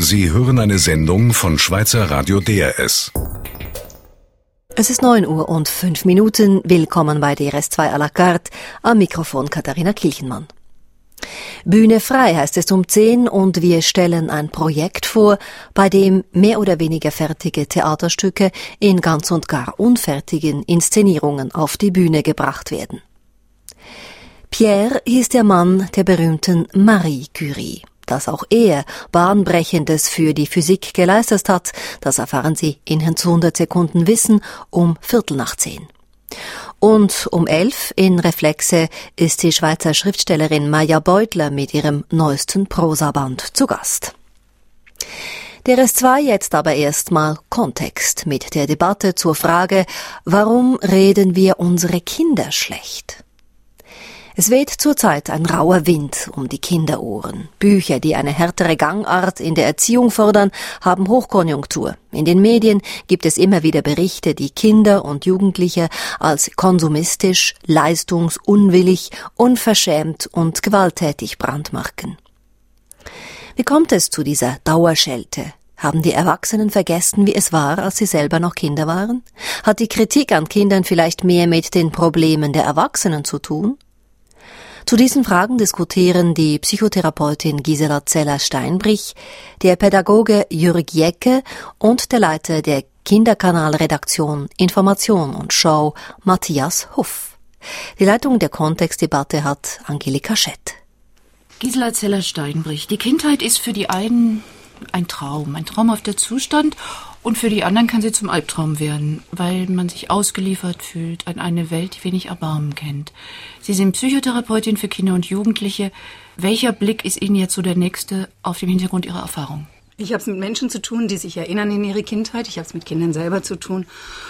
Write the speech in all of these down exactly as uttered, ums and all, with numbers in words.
Sie hören eine Sendung von Schweizer Radio D R S. Es ist neun Uhr und fünf Minuten. Willkommen bei D R S zwei à la carte. Am Mikrofon Katharina Kilchenmann. Bühne frei heißt es um zehn und wir stellen ein Projekt vor, bei dem mehr oder weniger fertige Theaterstücke in ganz und gar unfertigen Inszenierungen auf die Bühne gebracht werden. Pierre hieß der Mann der berühmten Marie Curie. Dass auch er Bahnbrechendes für die Physik geleistet hat, das erfahren Sie in hundert Sekunden Wissen um Viertel nach zehn. Und um elf in Reflexe ist die Schweizer Schriftstellerin Maja Beutler mit ihrem neuesten Prosaband zu Gast. D R S zwei jetzt aber erstmal Kontext mit der Debatte zur Frage, warum reden wir unsere Kinder schlecht? Es weht zurzeit ein rauer Wind um die Kinderohren. Bücher, die eine härtere Gangart in der Erziehung fordern, haben Hochkonjunktur. In den Medien gibt es immer wieder Berichte, die Kinder und Jugendliche als konsumistisch, leistungsunwillig, unverschämt und gewalttätig brandmarken. Wie kommt es zu dieser Dauerschelte? Haben die Erwachsenen vergessen, wie es war, als sie selber noch Kinder waren? Hat die Kritik an Kindern vielleicht mehr mit den Problemen der Erwachsenen zu tun? Zu diesen Fragen diskutieren die Psychotherapeutin Gisela Zeller-Steinbrich, der Pädagoge Jürg Jecke und der Leiter der Kinderkanalredaktion Information und Show Matthias Huff. Die Leitung der Kontextdebatte hat Angelika Schett. Gisela Zeller-Steinbrich, die Kindheit ist für die einen ein Traum, ein traumhafter Zustand. Und für die anderen kann sie zum Albtraum werden, weil man sich ausgeliefert fühlt an eine Welt, die wenig Erbarmen kennt. Sie sind Psychotherapeutin für Kinder und Jugendliche. Welcher Blick ist Ihnen jetzt so der nächste auf dem Hintergrund Ihrer Erfahrung? Ich habe es mit Menschen zu tun, die sich erinnern in ihre Kindheit. Ich habe es mit Kindern selber zu tun.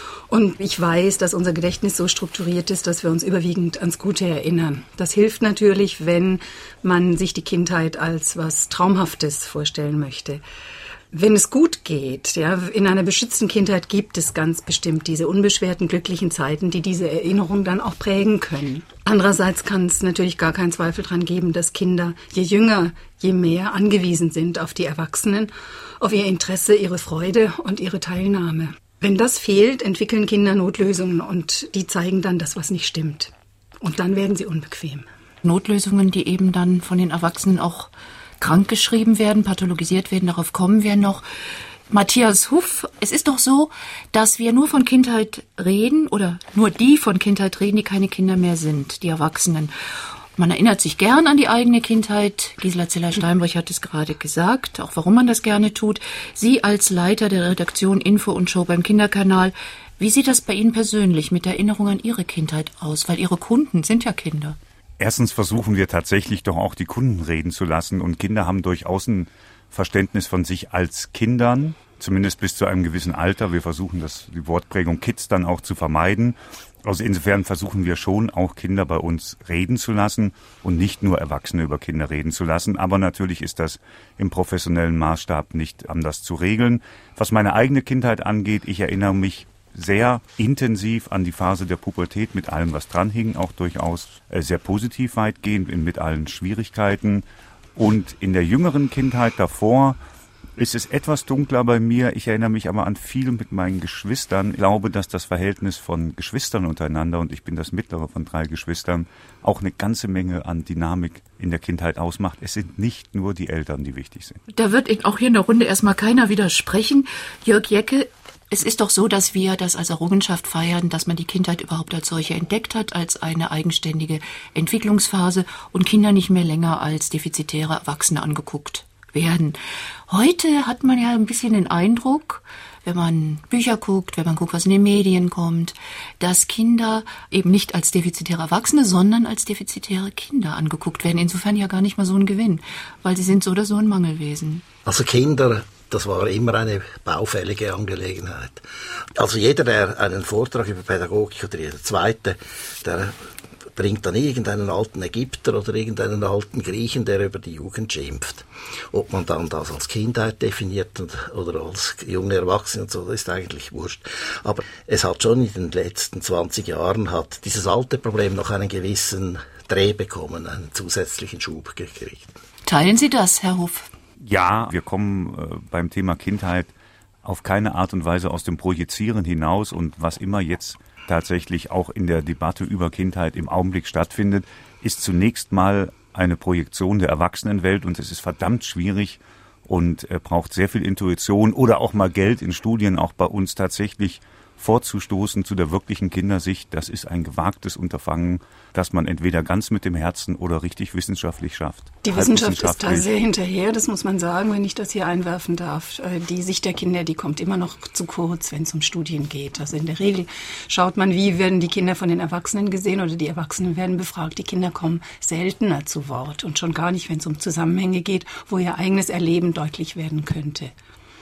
Und ich weiß, dass unser Gedächtnis so strukturiert ist, dass wir uns überwiegend ans Gute erinnern. Das hilft natürlich, wenn man sich die Kindheit als was Traumhaftes vorstellen möchte. Wenn es gut geht, ja, in einer beschützten Kindheit gibt es ganz bestimmt diese unbeschwerten, glücklichen Zeiten, die diese Erinnerung dann auch prägen können. Andererseits kann es natürlich gar keinen Zweifel dran geben, dass Kinder je jünger, je mehr angewiesen sind auf die Erwachsenen, auf ihr Interesse, ihre Freude und ihre Teilnahme. Wenn das fehlt, entwickeln Kinder Notlösungen und die zeigen dann das, was nicht stimmt. Und dann werden sie unbequem. Notlösungen, die eben dann von den Erwachsenen auch krankgeschrieben werden, pathologisiert werden, darauf kommen wir noch. Matthias Huff, es ist doch so, dass wir nur von Kindheit reden oder nur die von Kindheit reden, die keine Kinder mehr sind, die Erwachsenen. Man erinnert sich gern an die eigene Kindheit. Gisela Zeller-Steinbrich hat es gerade gesagt, auch warum man das gerne tut. Sie als Leiter der Redaktion Info und Show beim Kinderkanal, wie sieht das bei Ihnen persönlich mit Erinnerung an Ihre Kindheit aus? Weil Ihre Kunden sind ja Kinder. Erstens versuchen wir tatsächlich doch auch die Kunden reden zu lassen und Kinder haben durchaus ein Verständnis von sich als Kindern, zumindest bis zu einem gewissen Alter. Wir versuchen das, die Wortprägung Kids dann auch zu vermeiden. Also insofern versuchen wir schon auch Kinder bei uns reden zu lassen und nicht nur Erwachsene über Kinder reden zu lassen. Aber natürlich ist das im professionellen Maßstab nicht anders zu regeln. Was meine eigene Kindheit angeht, ich erinnere mich sehr intensiv an die Phase der Pubertät mit allem, was dran hing, auch durchaus sehr positiv weitgehend mit allen Schwierigkeiten. Und in der jüngeren Kindheit davor ist es etwas dunkler bei mir. Ich erinnere mich aber an viel mit meinen Geschwistern. Ich glaube, dass das Verhältnis von Geschwistern untereinander, und ich bin das mittlere von drei Geschwistern, auch eine ganze Menge an Dynamik in der Kindheit ausmacht. Es sind nicht nur die Eltern, die wichtig sind. Da wird auch hier in der Runde erstmal keiner widersprechen. Jürg Jecke, es ist doch so, dass wir das als Errungenschaft feiern, dass man die Kindheit überhaupt als solche entdeckt hat, als eine eigenständige Entwicklungsphase und Kinder nicht mehr länger als defizitäre Erwachsene angeguckt werden. Heute hat man ja ein bisschen den Eindruck, wenn man Bücher guckt, wenn man guckt, was in den Medien kommt, dass Kinder eben nicht als defizitäre Erwachsene, sondern als defizitäre Kinder angeguckt werden. Insofern ja gar nicht mal so ein Gewinn, weil sie sind so oder so ein Mangelwesen. Also Kinder, das war immer eine baufällige Angelegenheit. Also jeder, der einen Vortrag über Pädagogik oder jeder Zweite, der bringt dann irgendeinen alten Ägypter oder irgendeinen alten Griechen, der über die Jugend schimpft. Ob man dann das als Kindheit definiert oder als junge Erwachsene und so, das ist eigentlich wurscht. Aber es hat schon in den letzten zwanzig Jahren hat dieses alte Problem noch einen gewissen Dreh bekommen, einen zusätzlichen Schub gekriegt. Teilen Sie das, Herr Huff? Ja, wir kommen äh, beim Thema Kindheit auf keine Art und Weise aus dem Projizieren hinaus, und was immer jetzt tatsächlich auch in der Debatte über Kindheit im Augenblick stattfindet, ist zunächst mal eine Projektion der Erwachsenenwelt, und es ist verdammt schwierig und äh, braucht sehr viel Intuition oder auch mal Geld in Studien, auch bei uns tatsächlich vorzustoßen zu der wirklichen Kindersicht. Das ist ein gewagtes Unterfangen, das man entweder ganz mit dem Herzen oder richtig wissenschaftlich schafft. Die Wissenschaft ist da sehr hinterher, das muss man sagen, wenn ich das hier einwerfen darf. Die Sicht der Kinder, die kommt immer noch zu kurz, wenn es um Studien geht. Also in der Regel schaut man, wie werden die Kinder von den Erwachsenen gesehen oder die Erwachsenen werden befragt. Die Kinder kommen seltener zu Wort und schon gar nicht, wenn es um Zusammenhänge geht, wo ihr eigenes Erleben deutlich werden könnte.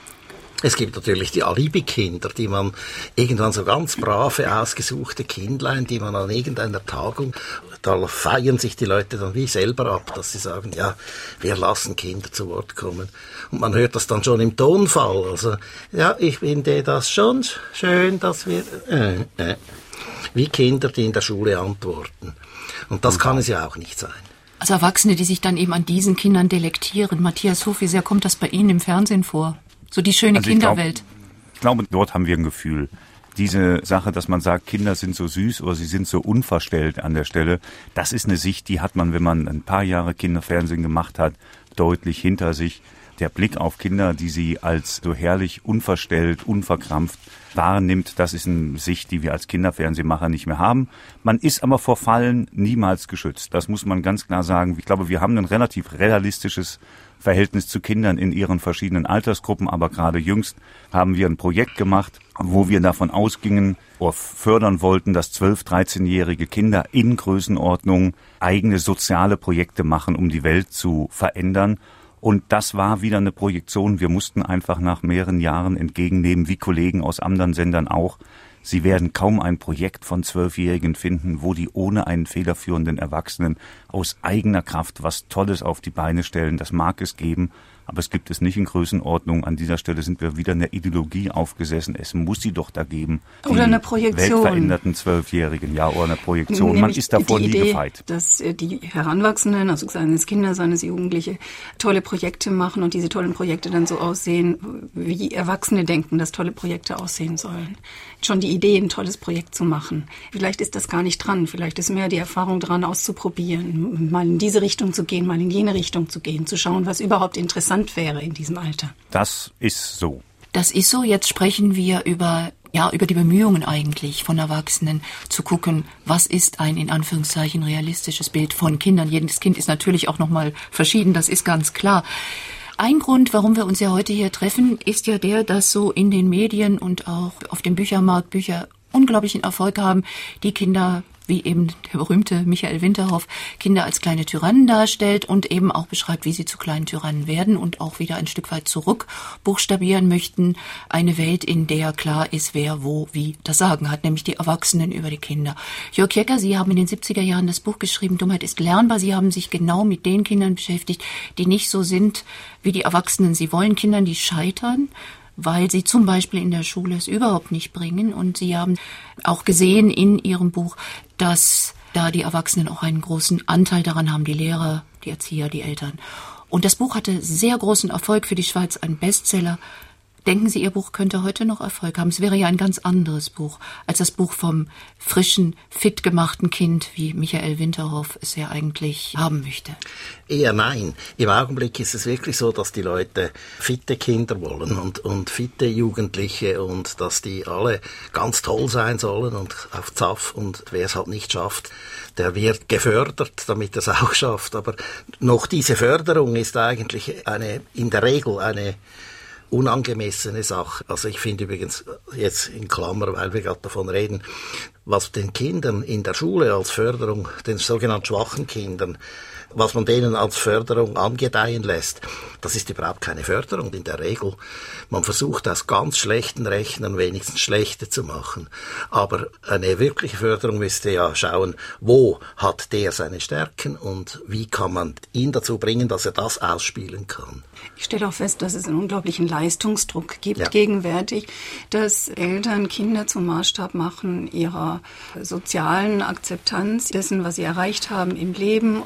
Es gibt natürlich die Alibi-Kinder, die man irgendwann so ganz brave, ausgesuchte Kindlein, die man an irgendeiner Tagung, da feiern sich die Leute dann wie selber ab, dass sie sagen, ja, wir lassen Kinder zu Wort kommen. Und man hört das dann schon im Tonfall. Also, ja, ich finde das schon schön, dass wir, äh, äh, wie Kinder, die in der Schule antworten. Und das kann es ja auch nicht sein. Also Erwachsene, die sich dann eben an diesen Kindern delektieren. Matthias Hof, wie sehr kommt das bei Ihnen im Fernsehen vor? So die schöne also Kinderwelt. Ich glaube, glaub, dort haben wir ein Gefühl. Diese Sache, dass man sagt, Kinder sind so süß oder sie sind so unverstellt an der Stelle, das ist eine Sicht, die hat man, wenn man ein paar Jahre Kinderfernsehen gemacht hat, deutlich hinter sich. Der Blick auf Kinder, die sie als so herrlich unverstellt, unverkrampft wahrnimmt, das ist eine Sicht, die wir als Kinderfernsehmacher nicht mehr haben. Man ist aber vor Fallen niemals geschützt. Das muss man ganz klar sagen. Ich glaube, wir haben ein relativ realistisches Verhältnis zu Kindern in ihren verschiedenen Altersgruppen, aber gerade jüngst haben wir ein Projekt gemacht, wo wir davon ausgingen oder fördern wollten, dass zwölf-, dreizehnjährige Kinder in Größenordnung eigene soziale Projekte machen, um die Welt zu verändern. Und das war wieder eine Projektion. Wir mussten einfach nach mehreren Jahren entgegennehmen, wie Kollegen aus anderen Sendern auch. Sie werden kaum ein Projekt von Zwölfjährigen finden, wo die ohne einen federführenden Erwachsenen aus eigener Kraft was Tolles auf die Beine stellen. Das mag es geben, aber es gibt es nicht in Größenordnung. An dieser Stelle sind wir wieder in der Ideologie aufgesessen. Es muss sie doch da geben. Oder eine Projektion. Weltveränderten Zwölfjährigen, ja, oder eine Projektion. Nämlich Man ist davor nie Idee, gefeit. Dass die Heranwachsenden, also seien es Kinder, seien es Jugendliche, tolle Projekte machen und diese tollen Projekte dann so aussehen, wie Erwachsene denken, dass tolle Projekte aussehen sollen. Schon die Idee, ein tolles Projekt zu machen. Vielleicht ist das gar nicht dran. Vielleicht ist mehr die Erfahrung dran, auszuprobieren, mal in diese Richtung zu gehen, mal in jene Richtung zu gehen, zu schauen, was überhaupt interessant wäre in diesem Alter. Das ist so. Das ist so. Jetzt sprechen wir über, ja, über die Bemühungen eigentlich von Erwachsenen zu gucken, was ist ein in Anführungszeichen realistisches Bild von Kindern. Jedes Kind ist natürlich auch nochmal verschieden, das ist ganz klar. Ein Grund, warum wir uns ja heute hier treffen, ist ja der, dass so in den Medien und auch auf dem Büchermarkt Bücher unglaublichen Erfolg haben, die Kinder, wie eben der berühmte Michael Winterhoff, Kinder als kleine Tyrannen darstellt und eben auch beschreibt, wie sie zu kleinen Tyrannen werden und auch wieder ein Stück weit zurück buchstabieren möchten. Eine Welt, in der klar ist, wer wo wie das Sagen hat, nämlich die Erwachsenen über die Kinder. Jörg Jecker, Sie haben in den siebziger Jahren das Buch geschrieben, Dummheit ist lernbar. Sie haben sich genau mit den Kindern beschäftigt, die nicht so sind wie die Erwachsenen. Sie wollen Kindern, die scheitern, weil sie zum Beispiel in der Schule es überhaupt nicht bringen. Und Sie haben auch gesehen in Ihrem Buch, dass da die Erwachsenen auch einen großen Anteil daran haben, die Lehrer, die Erzieher, die Eltern. Und das Buch hatte sehr großen Erfolg für die Schweiz, ein Bestseller. Denken Sie, Ihr Buch könnte heute noch Erfolg haben? Es wäre ja ein ganz anderes Buch als das Buch vom frischen, fit gemachten Kind, wie Michael Winterhoff es ja eigentlich haben möchte. Eher nein. Im Augenblick ist es wirklich so, dass die Leute fitte Kinder wollen und, und fitte Jugendliche und dass die alle ganz toll sein sollen und auf Zaff, und wer es halt nicht schafft, der wird gefördert, damit er es auch schafft. Aber noch diese Förderung ist eigentlich eine, in der Regel eine unangemessene Sache. Also ich finde übrigens jetzt in Klammer, weil wir gerade davon reden, was den Kindern in der Schule als Förderung, den sogenannten schwachen Kindern, was man denen als Förderung angedeihen lässt, das ist überhaupt keine Förderung in der Regel. Man versucht aus ganz schlechten Rechnern wenigstens schlechte zu machen. Aber eine wirkliche Förderung müsste ja schauen, wo hat der seine Stärken und wie kann man ihn dazu bringen, dass er das ausspielen kann. Ich stelle auch fest, dass es einen unglaublichen Leistungsdruck gibt ja. gegenwärtig, dass Eltern Kinder zum Maßstab machen ihrer sozialen Akzeptanz, dessen, was sie erreicht haben im Leben und ihres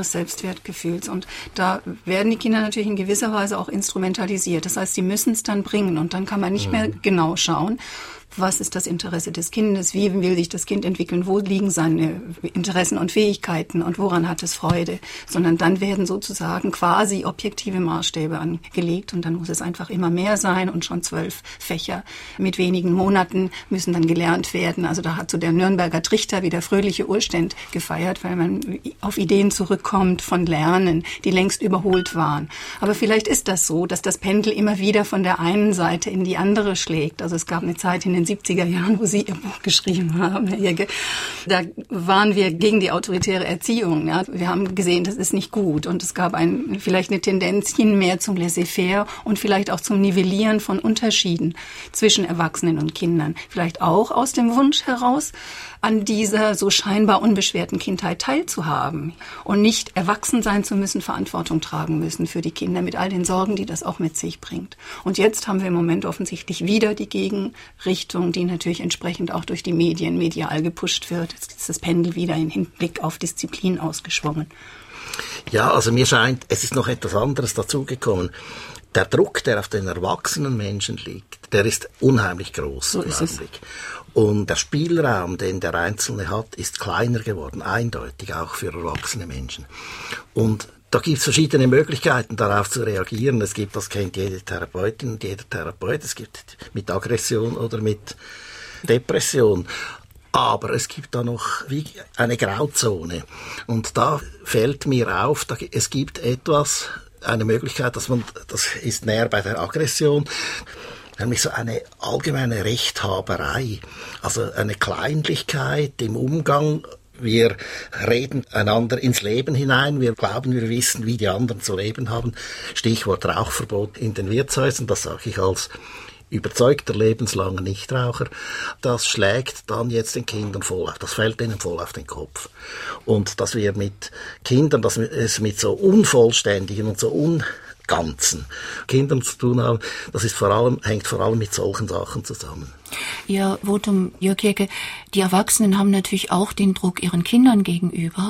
unseres Selbstwertgefühls. Und da werden die Kinder natürlich in gewisser Weise auch instrumentalisiert. Das heißt, sie müssen es dann bringen und dann kann man nicht mehr genau schauen, was ist das Interesse des Kindes, wie will sich das Kind entwickeln, wo liegen seine Interessen und Fähigkeiten und woran hat es Freude, sondern dann werden sozusagen quasi objektive Maßstäbe angelegt und dann muss es einfach immer mehr sein und schon zwölf Fächer mit wenigen Monaten müssen dann gelernt werden. Also da hat so der Nürnberger Trichter wie der fröhliche Urständ gefeiert, weil man auf Ideen zurückkommt von Lernen, die längst überholt waren. Aber vielleicht ist das so, dass das Pendel immer wieder von der einen Seite in die andere schlägt. Also es gab eine Zeit in den siebziger Jahren, wo Sie Ihr Buch geschrieben haben, Herr Jäcke, da waren wir gegen die autoritäre Erziehung. Ja. Wir haben gesehen, das ist nicht gut und es gab ein, vielleicht eine Tendenz hin mehr zum Laissez-faire und vielleicht auch zum Nivellieren von Unterschieden zwischen Erwachsenen und Kindern. Vielleicht auch aus dem Wunsch heraus, an dieser so scheinbar unbeschwerten Kindheit teilzuhaben und nicht erwachsen sein zu müssen, Verantwortung tragen müssen für die Kinder mit all den Sorgen, die das auch mit sich bringt. Und jetzt haben wir im Moment offensichtlich wieder die Gegenrichtung, die natürlich entsprechend auch durch die Medien medial gepusht wird. Jetzt ist das Pendel wieder in Hinblick auf Disziplin ausgeschwungen. Ja, also mir scheint, es ist noch etwas anderes dazugekommen. Der Druck, der auf den erwachsenen Menschen liegt, der ist unheimlich groß so im ist Augenblick. Es. Und der Spielraum, den der Einzelne hat, ist kleiner geworden, eindeutig auch für erwachsene Menschen. Und da gibt es verschiedene Möglichkeiten, darauf zu reagieren. Es gibt, das kennt jede Therapeutin und jeder Therapeut, es gibt mit Aggression oder mit Depression. Aber es gibt da noch wie eine Grauzone. Und da fällt mir auf, da, es gibt etwas, eine Möglichkeit, dass man, das ist näher bei der Aggression, nämlich so eine allgemeine Rechthaberei, also eine Kleinlichkeit im Umgang. Wir reden einander ins Leben hinein, wir glauben, wir wissen, wie die anderen zu leben haben. Stichwort Rauchverbot in den Wirtshäusern, das sage ich als überzeugter lebenslanger Nichtraucher. Das schlägt dann jetzt den Kindern voll auf, das fällt ihnen voll auf den Kopf. Und dass wir mit Kindern, dass wir es mit so unvollständigen und so unganzen Kindern zu tun haben, das ist vor allem, hängt vor allem mit solchen Sachen zusammen. Ihr Votum, Jörg Jäcke, die Erwachsenen haben natürlich auch den Druck ihren Kindern gegenüber,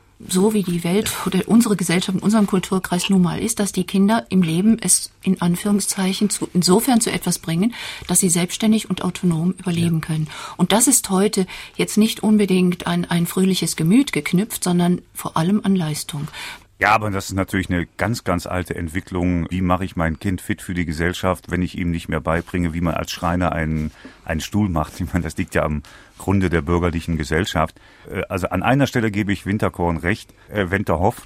so wie die Welt oder unsere Gesellschaft in unserem Kulturkreis nun mal ist, dass die Kinder im Leben es in Anführungszeichen zu, insofern zu etwas bringen, dass sie selbstständig und autonom überleben ja. können. Und das ist heute jetzt nicht unbedingt an ein fröhliches Gemüt geknüpft, sondern vor allem an Leistung. Ja, aber das ist natürlich eine ganz, ganz alte Entwicklung. Wie mache ich mein Kind fit für die Gesellschaft, wenn ich ihm nicht mehr beibringe, wie man als Schreiner einen, einen Stuhl macht? Ich meine, das liegt ja am Grunde der bürgerlichen Gesellschaft. Also an einer Stelle gebe ich Winterkorn recht, äh, Wenterhoff,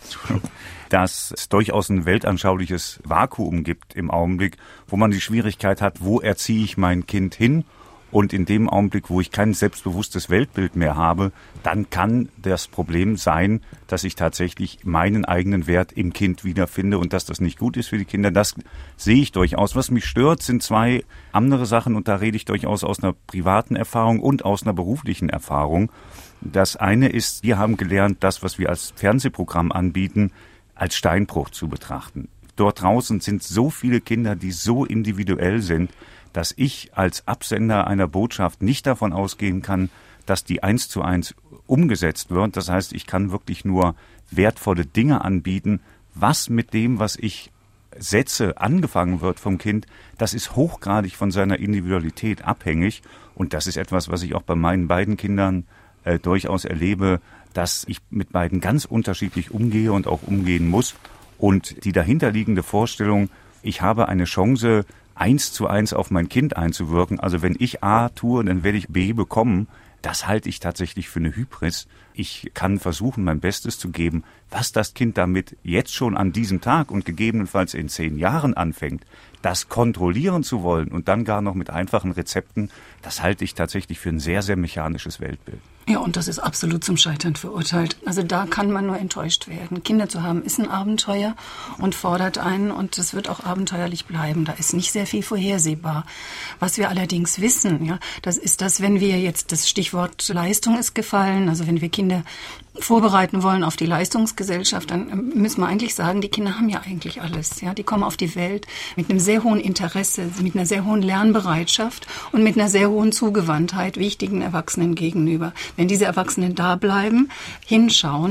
dass es durchaus ein weltanschauliches Vakuum gibt im Augenblick, wo man die Schwierigkeit hat, wo erziehe ich mein Kind hin? Und in dem Augenblick, wo ich kein selbstbewusstes Weltbild mehr habe, dann kann das Problem sein, dass ich tatsächlich meinen eigenen Wert im Kind wiederfinde und dass das nicht gut ist für die Kinder. Das sehe ich durchaus. Was mich stört, sind zwei andere Sachen und da rede ich durchaus aus einer privaten Erfahrung und aus einer beruflichen Erfahrung. Das eine ist, wir haben gelernt, das, was wir als Fernsehprogramm anbieten, als Steinbruch zu betrachten. Dort draußen sind so viele Kinder, die so individuell sind, dass ich als Absender einer Botschaft nicht davon ausgehen kann, dass die eins zu eins umgesetzt wird. Das heißt, ich kann wirklich nur wertvolle Dinge anbieten. Was mit dem, was ich setze, angefangen wird vom Kind, das ist hochgradig von seiner Individualität abhängig. Und das ist etwas, was ich auch bei meinen beiden Kindern äh, durchaus erlebe, dass ich mit beiden ganz unterschiedlich umgehe und auch umgehen muss. Und die dahinterliegende Vorstellung, ich habe eine Chance, eins zu eins auf mein Kind einzuwirken. Also wenn ich A tue, dann werde ich B bekommen. Das halte ich tatsächlich für eine Hybris. Ich kann versuchen, mein Bestes zu geben. Was das Kind damit jetzt schon an diesem Tag und gegebenenfalls in zehn Jahren anfängt, das kontrollieren zu wollen und dann gar noch mit einfachen Rezepten, das halte ich tatsächlich für ein sehr, sehr mechanisches Weltbild. Ja, und das ist absolut zum Scheitern verurteilt. Also da kann man nur enttäuscht werden. Kinder zu haben ist ein Abenteuer und fordert einen und das wird auch abenteuerlich bleiben. Da ist nicht sehr viel vorhersehbar. Was wir allerdings wissen, ja, das ist, dass wenn wir jetzt, das Stichwort Leistung ist gefallen, also wenn wir Kinder vorbereiten wollen auf die Leistungsgesellschaft, dann müssen wir eigentlich sagen, die Kinder haben ja eigentlich alles. Ja, die kommen auf die Welt mit einem sehr hohen Interesse, mit einer sehr hohen Lernbereitschaft und mit einer sehr hohen Zugewandtheit wichtigen Erwachsenen gegenüber. Wenn diese Erwachsenen da bleiben, hinschauen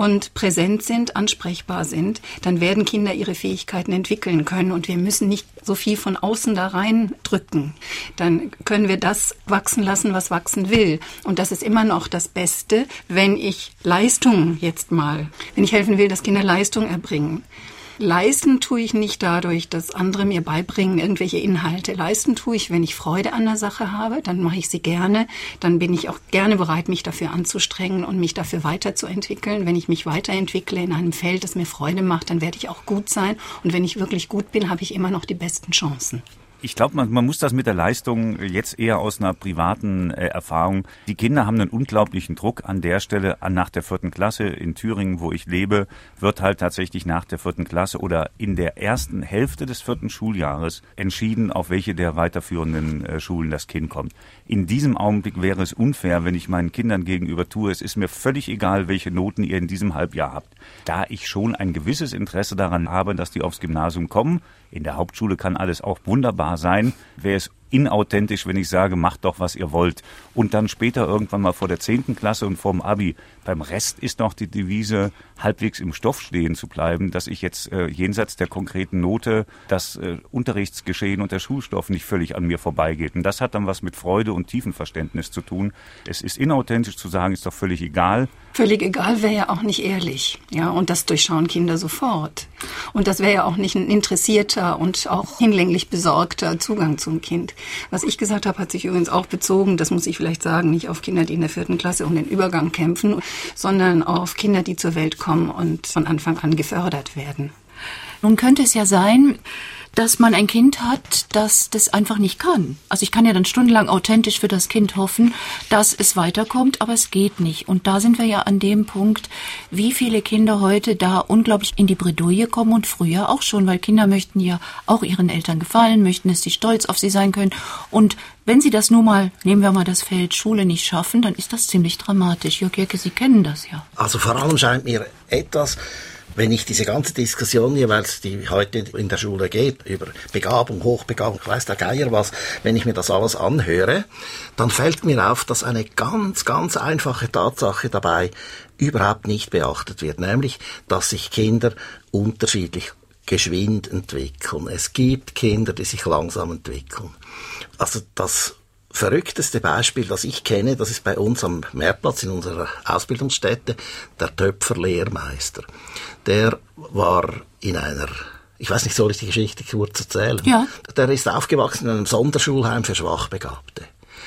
und präsent sind, ansprechbar sind, dann werden Kinder ihre Fähigkeiten entwickeln können und wir müssen nicht so viel von außen da reindrücken. Dann können wir das wachsen lassen, was wachsen will. Und das ist immer noch das Beste, wenn ich Leistung jetzt mal, wenn ich helfen will, dass Kinder Leistung erbringen. Leisten tue ich nicht dadurch, dass andere mir beibringen irgendwelche Inhalte. Leisten tue ich, wenn ich Freude an der Sache habe, dann mache ich sie gerne. Dann bin ich auch gerne bereit, mich dafür anzustrengen und mich dafür weiterzuentwickeln. Wenn ich mich weiterentwickle in einem Feld, das mir Freude macht, dann werde ich auch gut sein. Und wenn ich wirklich gut bin, habe ich immer noch die besten Chancen. Ich glaube, man, man muss das mit der Leistung jetzt eher aus einer privaten äh, Erfahrung. Die Kinder haben einen unglaublichen Druck an der Stelle. An, nach der vierten Klasse in Thüringen, wo ich lebe, wird halt tatsächlich nach der vierten Klasse oder in der ersten Hälfte des vierten Schuljahres entschieden, auf welche der weiterführenden äh, Schulen das Kind kommt. In diesem Augenblick wäre es unfair, wenn ich meinen Kindern gegenüber tue, es ist mir völlig egal, welche Noten ihr in diesem Halbjahr habt. Da ich schon ein gewisses Interesse daran habe, dass die aufs Gymnasium kommen, in der Hauptschule kann alles auch wunderbar sein, wäre es inauthentisch, wenn ich sage, macht doch, was ihr wollt. Und dann später irgendwann mal vor der zehnten Klasse und vorm Abi. Beim Rest ist noch die Devise, halbwegs im Stoff stehen zu bleiben, dass ich jetzt äh, jenseits der konkreten Note das äh, Unterrichtsgeschehen und der Schulstoff nicht völlig an mir vorbeigeht. Und das hat dann was mit Freude und Tiefenverständnis zu tun. Es ist inauthentisch zu sagen, ist doch völlig egal. Völlig egal wäre ja auch nicht ehrlich. Ja, und das durchschauen Kinder sofort. Und das wäre ja auch nicht ein interessierter und auch hinlänglich besorgter Zugang zum Kind. Was ich gesagt habe, hat sich übrigens auch bezogen, das muss ich vielleicht sagen, nicht auf Kinder, die in der vierten Klasse um den Übergang kämpfen, sondern auf Kinder, die zur Welt kommen und von Anfang an gefördert werden. Nun könnte es ja sein, dass man ein Kind hat, das das einfach nicht kann. Also ich kann ja dann stundenlang authentisch für das Kind hoffen, dass es weiterkommt, aber es geht nicht. Und da sind wir ja an dem Punkt, wie viele Kinder heute da unglaublich in die Bredouille kommen und früher auch schon, weil Kinder möchten ja auch ihren Eltern gefallen, möchten, dass sie stolz auf sie sein können. Und wenn sie das nun mal, nehmen wir mal das Feld Schule, nicht schaffen, dann ist das ziemlich dramatisch. Jörg Jecke, Sie kennen das ja. Also vor allem scheint mir etwas, wenn ich diese ganze Diskussion jeweils, die heute in der Schule geht, über Begabung, Hochbegabung, ich weiß der Geier was, wenn ich mir das alles anhöre, dann fällt mir auf, dass eine ganz, ganz einfache Tatsache dabei überhaupt nicht beachtet wird, nämlich, dass sich Kinder unterschiedlich geschwind entwickeln. Es gibt Kinder, die sich langsam entwickeln. Also das verrückteste Beispiel, das ich kenne, das ist bei uns am Meerplatz in unserer Ausbildungsstätte, der Töpferlehrmeister. Der war in einer, ich weiß nicht, soll ich die Geschichte kurz erzählen? Ja. Der ist aufgewachsen in einem Sonderschulheim für Schwachbegabte.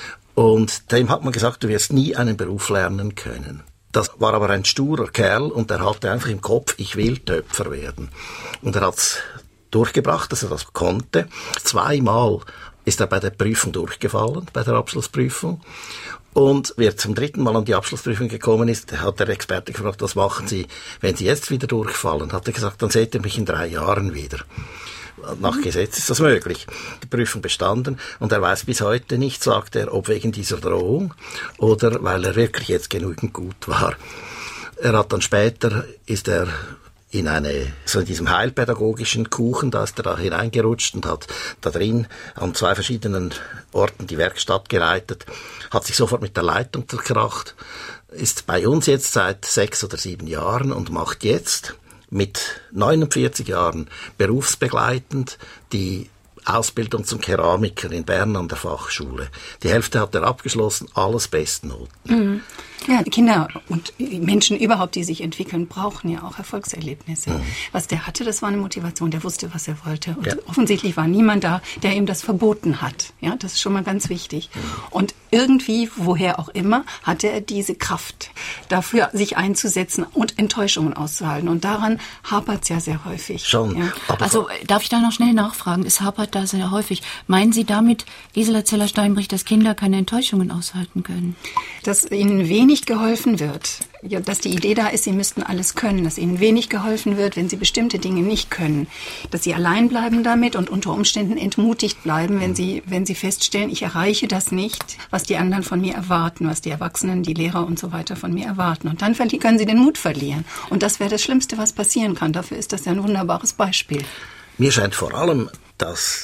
Und dem hat man gesagt, du wirst nie einen Beruf lernen können. Das war aber ein sturer Kerl und der hatte einfach im Kopf, ich will Töpfer werden. Und er hat's durchgebracht, dass er das konnte. Zweimal ist er bei der Prüfung durchgefallen, bei der Abschlussprüfung. Und wie er zum dritten Mal an die Abschlussprüfung gekommen ist, hat der Experte gefragt, was machen Sie, wenn Sie jetzt wieder durchfallen? Hat er gesagt, dann seht ihr mich in drei Jahren wieder. Nach Gesetz ist das möglich. Die Prüfung bestanden und er weiß bis heute nicht, sagt er, ob wegen dieser Drohung oder weil er wirklich jetzt genügend gut war. Er hat dann später, ist er in eine, so in diesem heilpädagogischen Kuchen, da ist er da hineingerutscht und hat da drin an zwei verschiedenen Orten die Werkstatt geleitet, hat sich sofort mit der Leitung zerkracht, ist bei uns jetzt seit sechs oder sieben Jahren und macht jetzt mit neunundvierzig Jahren berufsbegleitend die Ausbildung zum Keramiker in Bern an der Fachschule. Die Hälfte hat er abgeschlossen, alles Bestnoten. Mhm. Ja, Kinder und Menschen überhaupt, die sich entwickeln, brauchen ja auch Erfolgserlebnisse. Mhm. Was der hatte, das war eine Motivation. Der wusste, was er wollte. Und ja. offensichtlich war niemand da, der ihm das verboten hat. Ja, das ist schon mal ganz wichtig. Mhm. Und irgendwie, woher auch immer, hatte er diese Kraft, dafür sich einzusetzen und Enttäuschungen auszuhalten. Und daran hapert es ja sehr häufig. Schon. Ja. Also darf ich da noch schnell nachfragen? Es hapert da sehr häufig. Meinen Sie damit, Gisela Zeller-Steinbrich, dass Kinder keine Enttäuschungen aushalten können? Dass ihnen wenig geholfen wird, ja, dass die Idee da ist, sie müssten alles können, dass ihnen wenig geholfen wird, wenn sie bestimmte Dinge nicht können, dass sie allein bleiben damit und unter Umständen entmutigt bleiben, wenn sie, wenn sie feststellen, ich erreiche das nicht, was die anderen von mir erwarten, was die Erwachsenen, die Lehrer und so weiter von mir erwarten. Und dann können sie den Mut verlieren. Und das wäre das Schlimmste, was passieren kann. Dafür ist das ja ein wunderbares Beispiel. Mir scheint vor allem, dass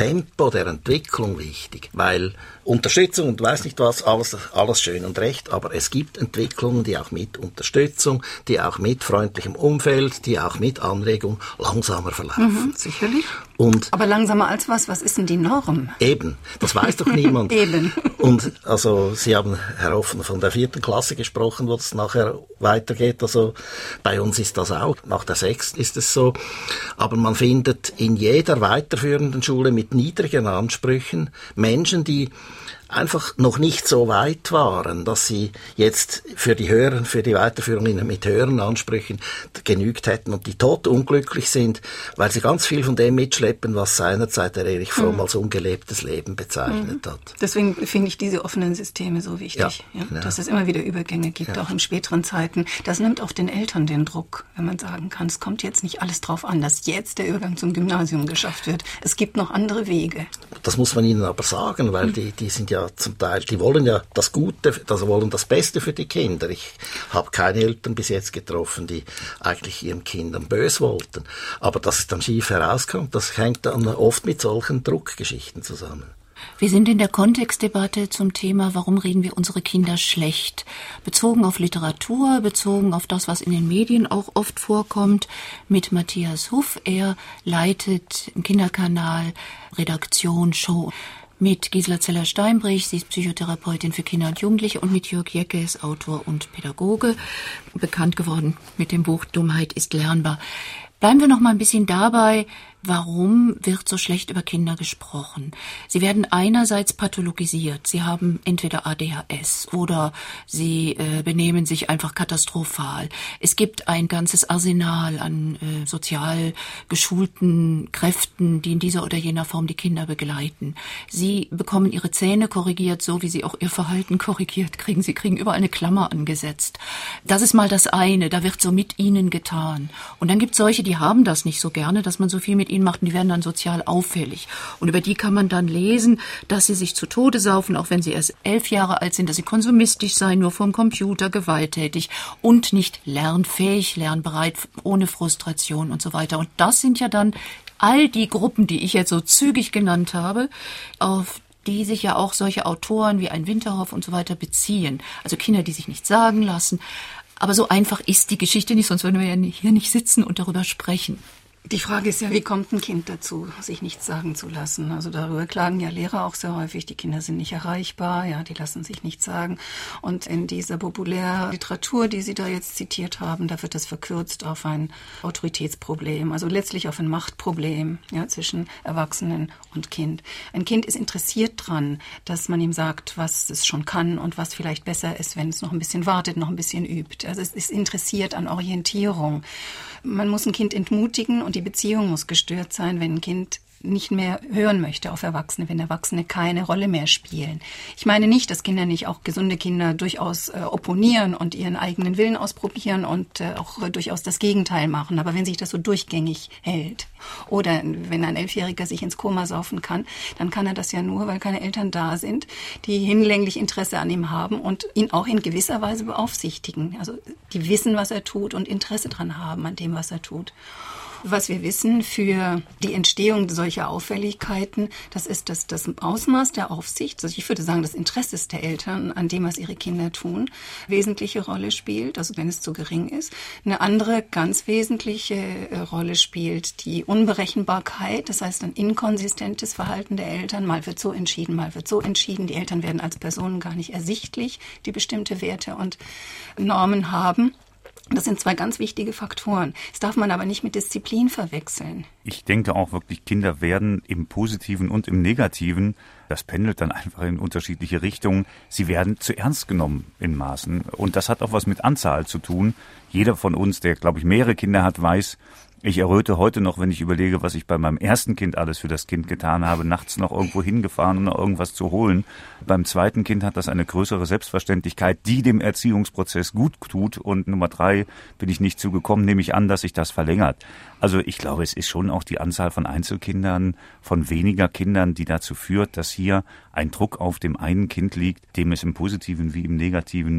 Tempo der Entwicklung wichtig, weil Unterstützung und weiß nicht was, alles, alles schön und recht, aber es gibt Entwicklungen, die auch mit Unterstützung, die auch mit freundlichem Umfeld, die auch mit Anregung langsamer verlaufen. Mhm, sicherlich. Und aber langsamer als was? Was ist denn die Norm? Eben, das weiß doch niemand. Eben. Und also Sie haben, Herr Hoffen, von der vierten Klasse gesprochen, wo es nachher weitergeht. Also bei uns ist das auch, nach der sechsten ist es so. Aber man findet in jeder weiterführenden Schule mit niedrigen Ansprüchen Menschen, die einfach noch nicht so weit waren, dass sie jetzt für die höheren, für die Weiterführung mit höheren Ansprüchen genügt hätten und die tot unglücklich sind, weil sie ganz viel von dem mitschleppen, was seinerzeit der Erich Fromm mhm. als ungelebtes Leben bezeichnet mhm. hat. Deswegen finde ich diese offenen Systeme so wichtig, ja, ja, dass es immer wieder Übergänge gibt, ja. auch in späteren Zeiten. Das nimmt auch den Eltern den Druck, wenn man sagen kann, es kommt jetzt nicht alles drauf an, dass jetzt der Übergang zum Gymnasium geschafft wird. Es gibt noch andere Wege. Das muss man ihnen aber sagen, weil mhm. die, die sind ja zum Teil, die wollen ja das Gute, also wollen das Beste für die Kinder. Ich habe keine Eltern bis jetzt getroffen, die eigentlich ihren Kindern bös wollten. Aber dass es dann schief herauskommt, das hängt dann oft mit solchen Druckgeschichten zusammen. Wir sind in der Kontextdebatte zum Thema, warum reden wir unsere Kinder schlecht? Bezogen auf Literatur, bezogen auf das, was in den Medien auch oft vorkommt, mit Matthias Huff. Er leitet einen Kinderkanal, Redaktion, Show. Mit Gisela Zeller-Steinbrich, sie ist Psychotherapeutin für Kinder und Jugendliche, und mit Jörg Jecke, ist Autor und Pädagoge, bekannt geworden mit dem Buch Dummheit ist lernbar. Bleiben wir noch mal ein bisschen dabei, warum wird so schlecht über Kinder gesprochen? Sie werden einerseits pathologisiert. Sie haben entweder A D H S oder sie äh, benehmen sich einfach katastrophal. Es gibt ein ganzes Arsenal an äh, sozial geschulten Kräften, die in dieser oder jener Form die Kinder begleiten. Sie bekommen ihre Zähne korrigiert, so wie sie auch ihr Verhalten korrigiert kriegen. Sie kriegen überall eine Klammer angesetzt. Das ist mal das eine, da wird so mit ihnen getan. Und dann gibt es solche, die haben das nicht so gerne, dass man so viel mit ihnen macht, und die werden dann sozial auffällig. Und über die kann man dann lesen, dass sie sich zu Tode saufen, auch wenn sie erst elf Jahre alt sind, dass sie konsumistisch seien, nur vorm Computer, gewalttätig und nicht lernfähig, lernbereit, ohne Frustration und so weiter. Und das sind ja dann all die Gruppen, die ich jetzt so zügig genannt habe, auf die sich ja auch solche Autoren wie ein Winterhoff und so weiter beziehen. Also Kinder, die sich nichts sagen lassen. Aber so einfach ist die Geschichte nicht, sonst würden wir ja hier nicht sitzen und darüber sprechen. Die Frage ist ja, wie kommt ein Kind dazu, sich nichts sagen zu lassen? Also darüber klagen ja Lehrer auch sehr häufig, die Kinder sind nicht erreichbar, ja, die lassen sich nichts sagen. Und in dieser populären Literatur, die Sie da jetzt zitiert haben, da wird das verkürzt auf ein Autoritätsproblem, also letztlich auf ein Machtproblem, ja, zwischen Erwachsenen und Kind. Ein Kind ist interessiert dran, dass man ihm sagt, was es schon kann und was vielleicht besser ist, wenn es noch ein bisschen wartet, noch ein bisschen übt. Also es ist interessiert an Orientierung. Man muss ein Kind entmutigen und die Beziehung muss gestört sein, wenn ein Kind nicht mehr hören möchte auf Erwachsene, wenn Erwachsene keine Rolle mehr spielen. Ich meine nicht, dass Kinder nicht, auch gesunde Kinder, durchaus äh, opponieren und ihren eigenen Willen ausprobieren und äh, auch äh, durchaus das Gegenteil machen. Aber wenn sich das so durchgängig hält oder wenn ein Elfjähriger sich ins Koma saufen kann, dann kann er das ja nur, weil keine Eltern da sind, die hinlänglich Interesse an ihm haben und ihn auch in gewisser Weise beaufsichtigen. Also die wissen, was er tut und Interesse dran haben an dem, was er tut. Was wir wissen für die Entstehung solcher Auffälligkeiten, das ist, dass das Ausmaß der Aufsicht, also ich würde sagen, das Interesse der Eltern an dem, was ihre Kinder tun, wesentliche Rolle spielt, also wenn es zu gering ist. Eine andere ganz wesentliche Rolle spielt die Unberechenbarkeit, das heißt ein inkonsistentes Verhalten der Eltern. Mal wird so entschieden, mal wird so entschieden. Die Eltern werden als Personen gar nicht ersichtlich, die bestimmte Werte und Normen haben. Das sind zwei ganz wichtige Faktoren. Das darf man aber nicht mit Disziplin verwechseln. Ich denke auch wirklich, Kinder werden im Positiven und im Negativen, das pendelt dann einfach in unterschiedliche Richtungen, sie werden zu ernst genommen in Maßen. Und das hat auch was mit Anzahl zu tun. Jeder von uns, der, glaube ich, mehrere Kinder hat, weiß, ich erröte heute noch, wenn ich überlege, was ich bei meinem ersten Kind alles für das Kind getan habe, nachts noch irgendwo hingefahren, um noch irgendwas zu holen. Beim zweiten Kind hat das eine größere Selbstverständlichkeit, die dem Erziehungsprozess gut tut. Und Nummer drei bin ich nicht zugekommen, nehme ich an, dass sich das verlängert. Also ich glaube, es ist schon auch die Anzahl von Einzelkindern, von weniger Kindern, die dazu führt, dass hier ein Druck auf dem einen Kind liegt, dem es im Positiven wie im Negativen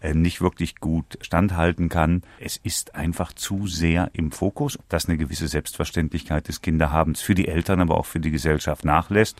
nicht wirklich gut standhalten kann. Es ist einfach zu sehr im Fokus, dass eine gewisse Selbstverständlichkeit des Kinderhabens für die Eltern, aber auch für die Gesellschaft nachlässt.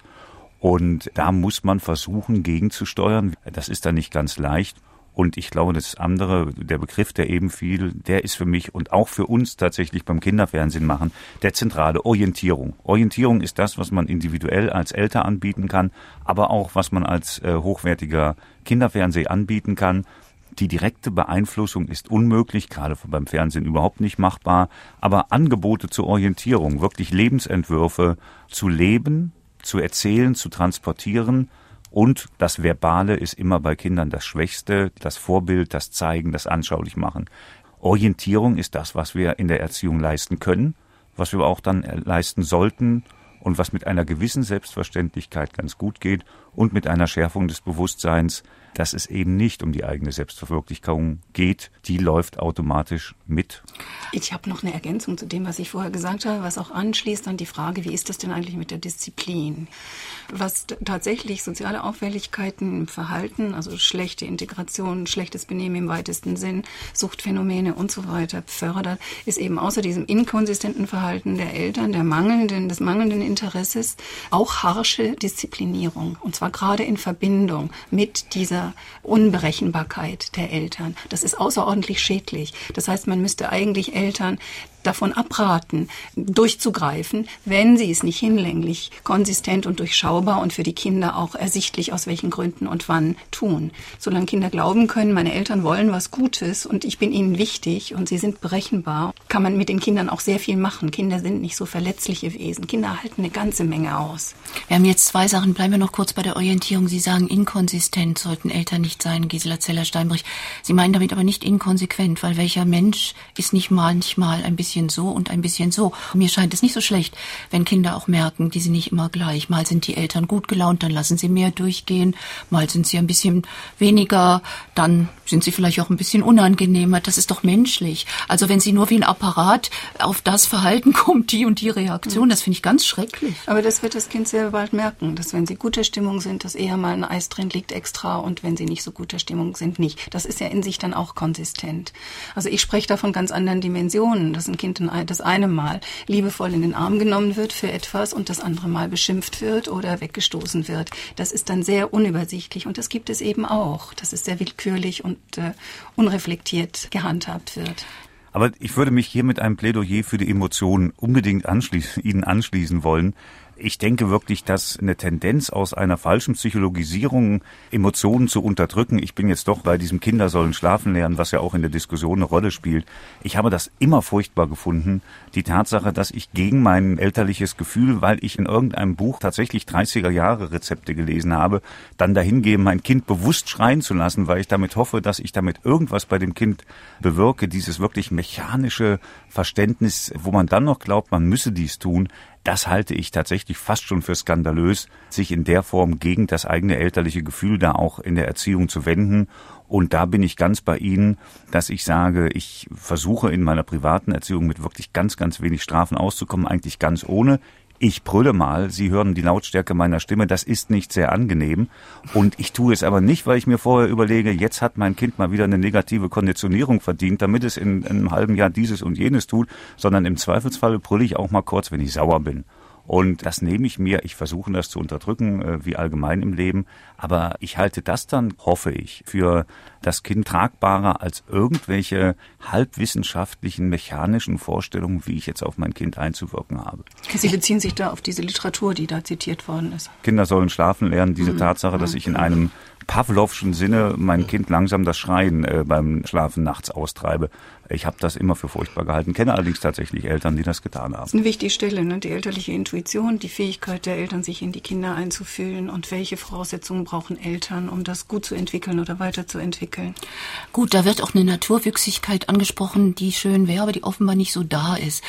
Und da muss man versuchen, gegenzusteuern. Das ist dann nicht ganz leicht. Und ich glaube, das andere, der Begriff, der eben fiel, der ist für mich und auch für uns tatsächlich beim Kinderfernsehen machen, der zentrale Orientierung. Orientierung ist das, was man individuell als Eltern anbieten kann, aber auch, was man als äh, hochwertiger Kinderfernseh anbieten kann. Die direkte Beeinflussung ist unmöglich, gerade beim Fernsehen überhaupt nicht machbar. Aber Angebote zur Orientierung, wirklich Lebensentwürfe zu leben, zu erzählen, zu transportieren. Und das Verbale ist immer bei Kindern das Schwächste, das Vorbild, das Zeigen, das Anschaulichmachen. Orientierung ist das, was wir in der Erziehung leisten können, was wir auch dann leisten sollten und was mit einer gewissen Selbstverständlichkeit ganz gut geht und mit einer Schärfung des Bewusstseins, dass es eben nicht um die eigene Selbstverwirklichung geht, die läuft automatisch mit. Ich habe noch eine Ergänzung zu dem, was ich vorher gesagt habe, was auch anschließt an die Frage, wie ist das denn eigentlich mit der Disziplin? Was t- tatsächlich soziale Auffälligkeiten im Verhalten, also schlechte Integration, schlechtes Benehmen im weitesten Sinn, Suchtphänomene und so weiter fördert, ist eben außer diesem inkonsistenten Verhalten der Eltern, der mangelnden, des mangelnden Interesses, auch harsche Disziplinierung. Und zwar gerade in Verbindung mit dieser Unberechenbarkeit der Eltern. Das ist außerordentlich schädlich. Das heißt, man müsste eigentlich Eltern davon abraten, durchzugreifen, wenn sie es nicht hinlänglich, konsistent und durchschaubar und für die Kinder auch ersichtlich aus welchen Gründen und wann tun. Solange Kinder glauben können, meine Eltern wollen was Gutes und ich bin ihnen wichtig und sie sind berechenbar, kann man mit den Kindern auch sehr viel machen. Kinder sind nicht so verletzliche Wesen. Kinder halten eine ganze Menge aus. Wir haben jetzt zwei Sachen. Bleiben wir noch kurz bei der Orientierung. Sie sagen, inkonsistent sollten Eltern nicht sein, Gisela Zeller-Steinbrich. Sie meinen damit aber nicht inkonsequent, weil welcher Mensch ist nicht manchmal ein bisschen so und ein bisschen so. Und mir scheint es nicht so schlecht, wenn Kinder auch merken, die sind nicht immer gleich. Mal sind die Eltern gut gelaunt, dann lassen sie mehr durchgehen. Mal sind sie ein bisschen weniger, dann sind sie vielleicht auch ein bisschen unangenehmer. Das ist doch menschlich. Also wenn sie nur wie ein Apparat auf das Verhalten kommt, die und die Reaktion, das finde ich ganz schrecklich. Aber das wird das Kind sehr bald merken, dass wenn sie guter Stimmung sind, dass eher mal ein Eis drin liegt extra und wenn sie nicht so guter Stimmung sind, nicht. Das ist ja in sich dann auch konsistent. Also ich spreche da von ganz anderen Dimensionen, dass ein Kind das eine Mal liebevoll in den Arm genommen wird für etwas und das andere Mal beschimpft wird oder weggestoßen wird. Das ist dann sehr unübersichtlich und das gibt es eben auch, dass es sehr willkürlich und äh, unreflektiert gehandhabt wird. Aber ich würde mich hier mit einem Plädoyer für die Emotionen unbedingt anschließen, Ihnen anschließen wollen. Ich denke wirklich, dass eine Tendenz aus einer falschen Psychologisierung, Emotionen zu unterdrücken, ich bin jetzt doch bei diesem Kinder sollen schlafen lernen, was ja auch in der Diskussion eine Rolle spielt. Ich habe das immer furchtbar gefunden, die Tatsache, dass ich gegen mein elterliches Gefühl, weil ich in irgendeinem Buch tatsächlich dreißiger Jahre Rezepte gelesen habe, dann dahin gehe, mein Kind bewusst schreien zu lassen, weil ich damit hoffe, dass ich damit irgendwas bei dem Kind bewirke, dieses wirklich mechanische Verständnis, wo man dann noch glaubt, man müsse dies tun. Das halte ich tatsächlich fast schon für skandalös, sich in der Form gegen das eigene elterliche Gefühl da auch in der Erziehung zu wenden. Und da bin ich ganz bei Ihnen, dass ich sage, ich versuche in meiner privaten Erziehung mit wirklich ganz, ganz wenig Strafen auszukommen, eigentlich ganz ohne. Ich brülle mal, Sie hören die Lautstärke meiner Stimme, das ist nicht sehr angenehm. Und ich tue es aber nicht, weil ich mir vorher überlege, jetzt hat mein Kind mal wieder eine negative Konditionierung verdient, damit es in, in einem halben Jahr dieses und jenes tut, sondern im Zweifelsfall brülle ich auch mal kurz, wenn ich sauer bin. Und das nehme ich mir, ich versuche das zu unterdrücken, wie allgemein im Leben, aber ich halte das dann, hoffe ich, für das Kind tragbarer als irgendwelche halbwissenschaftlichen, mechanischen Vorstellungen, wie ich jetzt auf mein Kind einzuwirken habe. Sie beziehen sich da auf diese Literatur, die da zitiert worden ist. Kinder sollen schlafen lernen, diese mhm. Tatsache, dass ich in einem Pavlovschen Sinne mein Kind langsam das Schreien äh, beim Schlafen nachts austreibe. Ich habe das immer für furchtbar gehalten, kenne allerdings tatsächlich Eltern, die das getan haben. Das ist eine wichtige Stelle, ne? Die elterliche Intuition, die Fähigkeit der Eltern, sich in die Kinder einzufühlen und welche Voraussetzungen brauchen Eltern, um das gut zu entwickeln oder weiterzuentwickeln. Gut, da wird auch eine Naturwüchsigkeit angesprochen, die schön wäre, aber die offenbar nicht so da ist.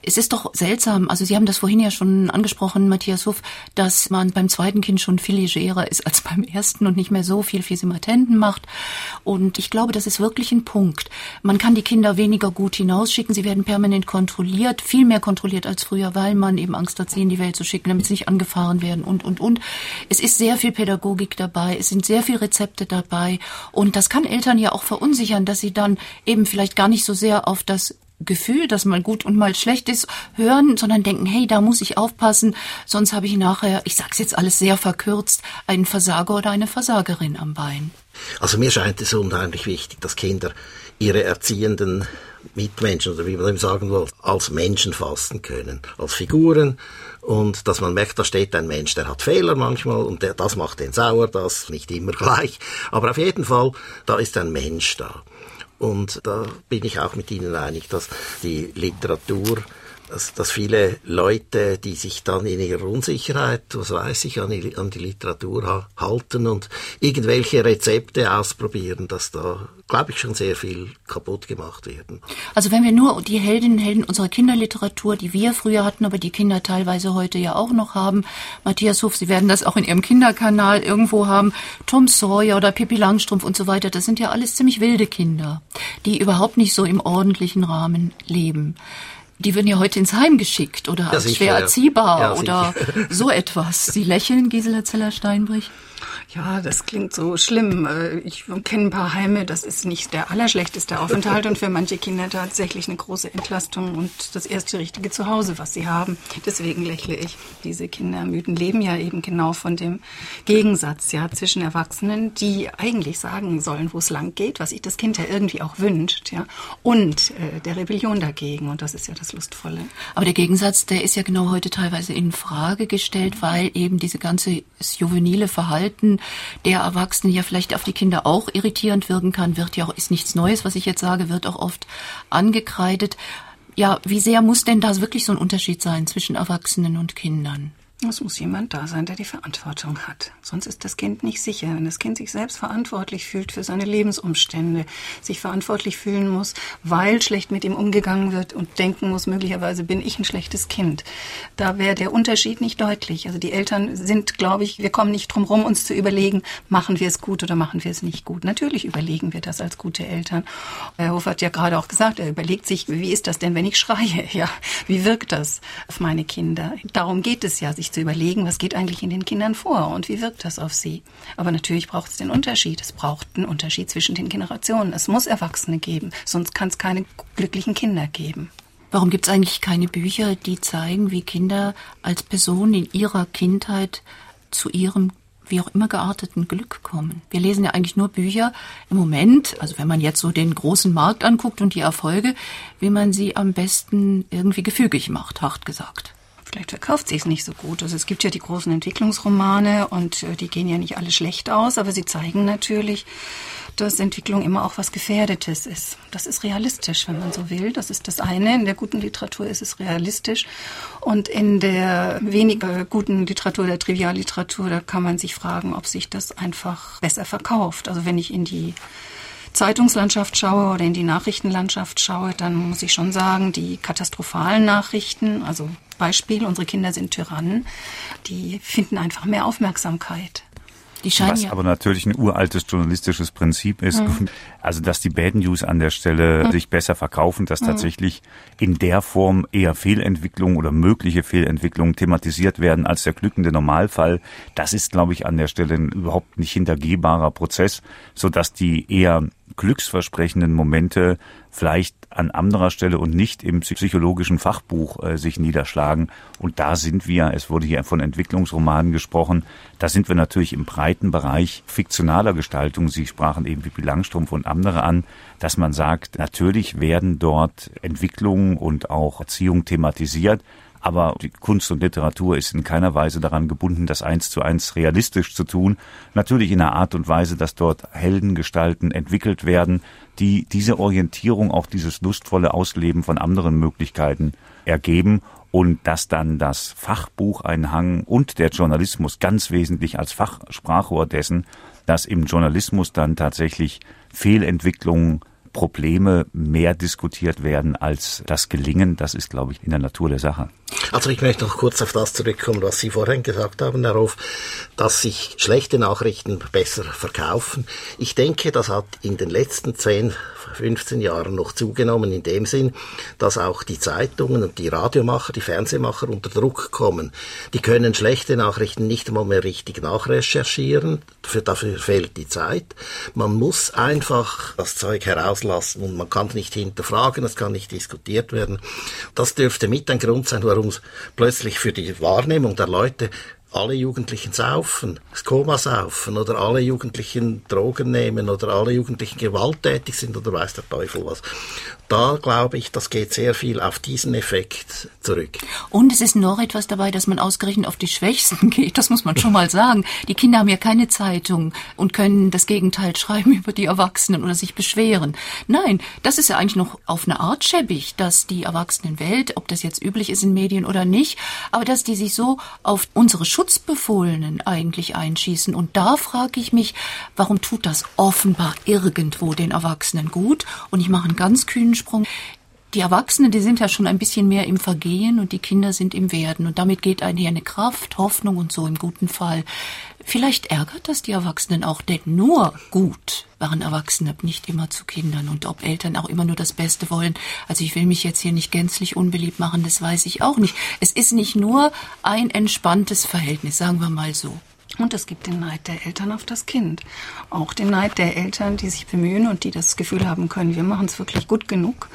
Es ist doch seltsam, also Sie haben das vorhin ja schon angesprochen, Matthias Huff, dass man beim zweiten Kind schon viel legerer ist als beim ersten und nicht mehr so viel Fisimatenten macht. Und ich glaube, das ist wirklich ein Punkt. Man kann die Kinder weniger gut hinausschicken, sie werden permanent kontrolliert, viel mehr kontrolliert als früher, weil man eben Angst hat, sie in die Welt zu schicken, damit sie nicht angefahren werden und, und, und. Es ist sehr viel Pädagogik dabei, es sind sehr viele Rezepte dabei und das kann Eltern ja auch verunsichern, dass sie dann eben vielleicht gar nicht so sehr auf das Gefühl, dass mal gut und mal schlecht ist, hören, sondern denken, hey, da muss ich aufpassen, sonst habe ich nachher, ich sage es jetzt alles sehr verkürzt, einen Versager oder eine Versagerin am Bein. Also mir scheint es unheimlich wichtig, dass Kinder ihre erziehenden Mitmenschen, oder wie man dem sagen will, als Menschen fassen können, als Figuren, und dass man merkt, da steht ein Mensch, der hat Fehler manchmal und der, das macht den sauer, das nicht immer gleich, aber auf jeden Fall, da ist ein Mensch da. Und da bin ich auch mit Ihnen einig, dass die Literatur, dass, dass viele Leute, die sich dann in ihrer Unsicherheit, was weiß ich, an die, an die Literatur ha- halten und irgendwelche Rezepte ausprobieren, dass da, glaube ich, schon sehr viel kaputt gemacht werden. Also wenn wir nur die Heldinnen und Helden unserer Kinderliteratur, die wir früher hatten, aber die Kinder teilweise heute ja auch noch haben, Matthias Huff, Sie werden das auch in Ihrem Kinderkanal irgendwo haben, Tom Sawyer oder Pippi Langstrumpf und so weiter, das sind ja alles ziemlich wilde Kinder, die überhaupt nicht so im ordentlichen Rahmen leben. Die werden ja heute ins Heim geschickt oder als ja, schwer erziehbar ja, oder so etwas. Sie lächeln, Gisela Zeller-Steinbrich? Ja, das klingt so schlimm. Ich kenne ein paar Heime, das ist nicht der allerschlechteste Aufenthalt und für manche Kinder tatsächlich eine große Entlastung und das erste richtige Zuhause, was sie haben. Deswegen lächle ich. Diese Kindermythen leben ja eben genau von dem Gegensatz ja zwischen Erwachsenen, die eigentlich sagen sollen, wo es lang geht, was sich das Kind ja irgendwie auch wünscht, ja, und äh, der Rebellion dagegen, und das ist ja das Lustvolle. Aber der Gegensatz, der ist ja genau heute teilweise in Frage gestellt, weil eben diese ganze juvenile Verhalten der Erwachsenen ja vielleicht auf die Kinder auch irritierend wirken kann, wird ja auch, ist nichts Neues, was ich jetzt sage, wird auch oft angekreidet. Ja, wie sehr muss denn da wirklich so ein Unterschied sein zwischen Erwachsenen und Kindern? Es muss jemand da sein, der die Verantwortung hat. Sonst ist das Kind nicht sicher. Wenn das Kind sich selbst verantwortlich fühlt für seine Lebensumstände, sich verantwortlich fühlen muss, weil schlecht mit ihm umgegangen wird und denken muss, möglicherweise bin ich ein schlechtes Kind. Da wäre der Unterschied nicht deutlich. Also die Eltern sind, glaube ich, wir kommen nicht drum rum, uns zu überlegen, machen wir es gut oder machen wir es nicht gut. Natürlich überlegen wir das als gute Eltern. Herr Hof hat ja gerade auch gesagt, er überlegt sich, wie ist das denn, wenn ich schreie? Ja, wie wirkt das auf meine Kinder? Darum geht es ja, sich zu überlegen, was geht eigentlich in den Kindern vor und wie wirkt das auf sie. Aber natürlich braucht es den Unterschied. Es braucht einen Unterschied zwischen den Generationen. Es muss Erwachsene geben, sonst kann es keine glücklichen Kinder geben. Warum gibt es eigentlich keine Bücher, die zeigen, wie Kinder als Personen in ihrer Kindheit zu ihrem wie auch immer gearteten Glück kommen? Wir lesen ja eigentlich nur Bücher im Moment, also wenn man jetzt so den großen Markt anguckt und die Erfolge, wie man sie am besten irgendwie gefügig macht, hart gesagt. Vielleicht verkauft sie es nicht so gut. Also es gibt ja die großen Entwicklungsromane und äh, die gehen ja nicht alle schlecht aus, aber sie zeigen natürlich, dass Entwicklung immer auch was Gefährdetes ist. Das ist realistisch, wenn man so will. Das ist das eine. In der guten Literatur ist es realistisch. Und in der weniger guten Literatur, der Trivialliteratur, da kann man sich fragen, ob sich das einfach besser verkauft. Also wenn ich in die Zeitungslandschaft schaue oder in die Nachrichtenlandschaft schaue, dann muss ich schon sagen, die katastrophalen Nachrichten, also Beispiel, unsere Kinder sind Tyrannen, die finden einfach mehr Aufmerksamkeit. Die scheinen Was ja aber natürlich ein uraltes journalistisches Prinzip ist, mhm. also dass die Bad News an der Stelle mhm. sich besser verkaufen, dass mhm. tatsächlich in der Form eher Fehlentwicklungen oder mögliche Fehlentwicklungen thematisiert werden als der glückende Normalfall. Das ist, glaube ich, an der Stelle ein überhaupt nicht hintergehbarer Prozess, sodass die eher glücksversprechenden Momente vielleicht an anderer Stelle und nicht im psychologischen Fachbuch äh, sich niederschlagen. Und da sind wir, es wurde hier von Entwicklungsromanen gesprochen, da sind wir natürlich im breiten Bereich fiktionaler Gestaltung. Sie sprachen eben Pippi Langstrumpf und andere an, dass man sagt, natürlich werden dort Entwicklungen und auch Erziehung thematisiert. Aber die Kunst und Literatur ist in keiner Weise daran gebunden, das eins zu eins realistisch zu tun. Natürlich in einer Art und Weise, dass dort Heldengestalten entwickelt werden, die diese Orientierung, auch dieses lustvolle Ausleben von anderen Möglichkeiten ergeben und dass dann das Fachbucheinhang und der Journalismus ganz wesentlich als Fachsprachrohr dessen, dass im Journalismus dann tatsächlich Fehlentwicklungen Probleme mehr diskutiert werden als das Gelingen. Das ist, glaube ich, in der Natur der Sache. Also ich möchte noch kurz auf das zurückkommen, was Sie vorhin gesagt haben, Herr Hof, dass sich schlechte Nachrichten besser verkaufen. Ich denke, das hat in den letzten zehn, fünfzehn Jahren noch zugenommen, in dem Sinn, dass auch die Zeitungen und die Radiomacher, die Fernsehmacher unter Druck kommen. Die können schlechte Nachrichten nicht einmal mehr richtig nachrecherchieren, dafür, dafür fehlt die Zeit. Man muss einfach das Zeug herauslassen und man kann es nicht hinterfragen, es kann nicht diskutiert werden. Das dürfte mit ein Grund sein, warum es plötzlich für die Wahrnehmung der Leute alle Jugendlichen saufen, das Koma saufen oder alle Jugendlichen Drogen nehmen oder alle Jugendlichen gewalttätig sind oder weiß der Teufel was. Da glaube ich, das geht sehr viel auf diesen Effekt zurück. Und es ist noch etwas dabei, dass man ausgerechnet auf die Schwächsten geht, das muss man schon mal sagen. Die Kinder haben ja keine Zeitung und können das Gegenteil schreiben über die Erwachsenen oder sich beschweren. Nein, das ist ja eigentlich noch auf eine Art schäbig, dass die Erwachsenenwelt, ob das jetzt üblich ist in Medien oder nicht, aber dass die sich so auf unsere Schutzbefohlenen eigentlich einschießen. Und da frage ich mich, warum tut das offenbar irgendwo den Erwachsenen gut? Und ich mache einen ganz kühnen Sprung. Die Erwachsenen, die sind ja schon ein bisschen mehr im Vergehen und die Kinder sind im Werden. Und damit geht einher eine Kraft, Hoffnung und so im guten Fall. Vielleicht ärgert das die Erwachsenen auch, denn nur gut waren Erwachsene nicht immer zu Kindern. Und ob Eltern auch immer nur das Beste wollen, also ich will mich jetzt hier nicht gänzlich unbeliebt machen, das weiß ich auch nicht. Es ist nicht nur ein entspanntes Verhältnis, sagen wir mal so. Und es gibt den Neid der Eltern auf das Kind. Auch den Neid der Eltern, die sich bemühen und die das Gefühl haben können, wir machen es wirklich gut genug,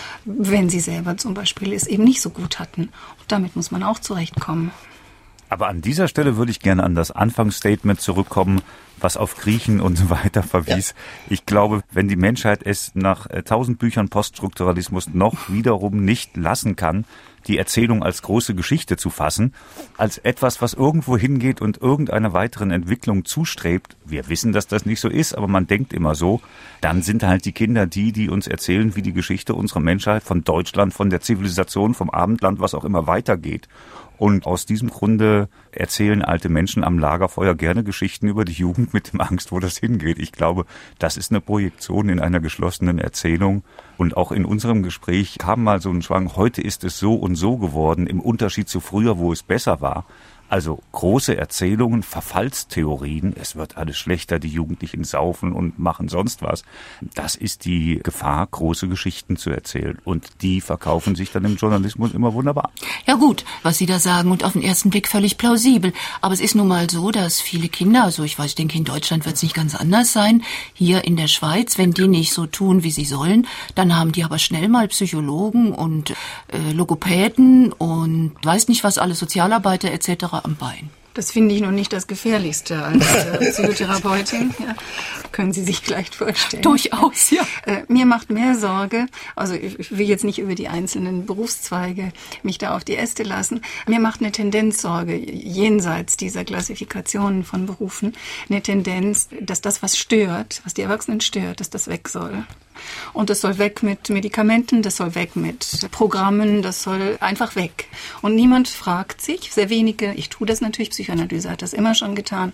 wenn sie selber zum Beispiel es eben nicht so gut hatten. Und damit muss man auch zurechtkommen. Aber an dieser Stelle würde ich gerne an das Anfangsstatement zurückkommen, was auf Griechen und so weiter verwies. Ja. Ich glaube, wenn die Menschheit es nach äh, tausend Büchern Poststrukturalismus noch wiederum nicht lassen kann, die Erzählung als große Geschichte zu fassen, als etwas, was irgendwo hingeht und irgendeiner weiteren Entwicklung zustrebt. Wir wissen, dass das nicht so ist, aber man denkt immer so. Dann sind halt die Kinder die, die uns erzählen, wie die Geschichte unserer Menschheit von Deutschland, von der Zivilisation, vom Abendland, was auch immer weitergeht. Und aus diesem Grunde erzählen alte Menschen am Lagerfeuer gerne Geschichten über die Jugend mit dem Angst, wo das hingeht. Ich glaube, das ist eine Projektion in einer geschlossenen Erzählung. Und auch in unserem Gespräch kam mal so ein Schwang, heute ist es so und so geworden, im Unterschied zu früher, wo es besser war. Also große Erzählungen, Verfallstheorien, es wird alles schlechter, die Jugendlichen saufen und machen sonst was. Das ist die Gefahr, große Geschichten zu erzählen. Und die verkaufen sich dann im Journalismus immer wunderbar. Ja gut, was Sie da sagen und auf den ersten Blick völlig plausibel. Aber es ist nun mal so, dass viele Kinder, also ich weiß, ich denke, in Deutschland wird es nicht ganz anders sein, hier in der Schweiz, wenn die nicht so tun, wie sie sollen, dann haben die aber schnell mal Psychologen und äh, Logopäden und weiß nicht was alles, Sozialarbeiter et cetera am Bein. Das finde ich noch nicht das Gefährlichste als äh, Psychotherapeutin. Ja, können Sie sich vielleicht vorstellen. Durchaus, ja. Äh, mir macht mehr Sorge, also ich, ich will jetzt nicht über die einzelnen Berufszweige mich da auf die Äste lassen. Mir macht eine Tendenz Sorge, jenseits dieser Klassifikationen von Berufen, eine Tendenz, dass das, was stört, was die Erwachsenen stört, dass das weg soll. Und das soll weg mit Medikamenten, das soll weg mit Programmen, das soll einfach weg. Und niemand fragt sich, sehr wenige, ich tue das natürlich, Psychoanalyse hat das immer schon getan,